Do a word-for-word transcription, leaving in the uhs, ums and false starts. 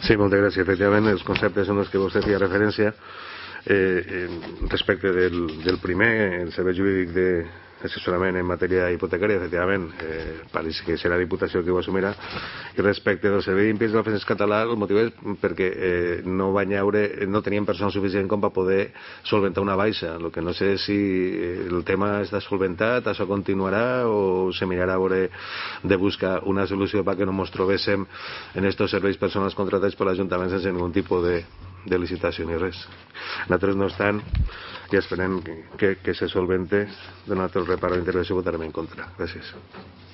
Sí, moltes gràcies. Efectivament, els conceptes són els que vostè feia referència. Eh, eh, respecte del, del primer, el servei jurídic d'assessorament en matèria hipotecària, efectivament, eh, pareix que serà la Diputació que ho assumirà. I respecte del servei d'impies de l'Ofenses català, el motiu és perquè eh, no van haure, no tenien personal suficient com per poder solventar una baixa. El que no sé és si el tema està solventat, això continuarà o se mirarà a veure de buscar una solució perquè no ens trobéssim en estos serveis personals contratats per l'Ajuntament sense ningú tipus de de licitació ni res. Nosaltres, no obstant, i esperem que, que se solvente, de nosaltres reparo d'intervenció votarem en contra. Gràcies.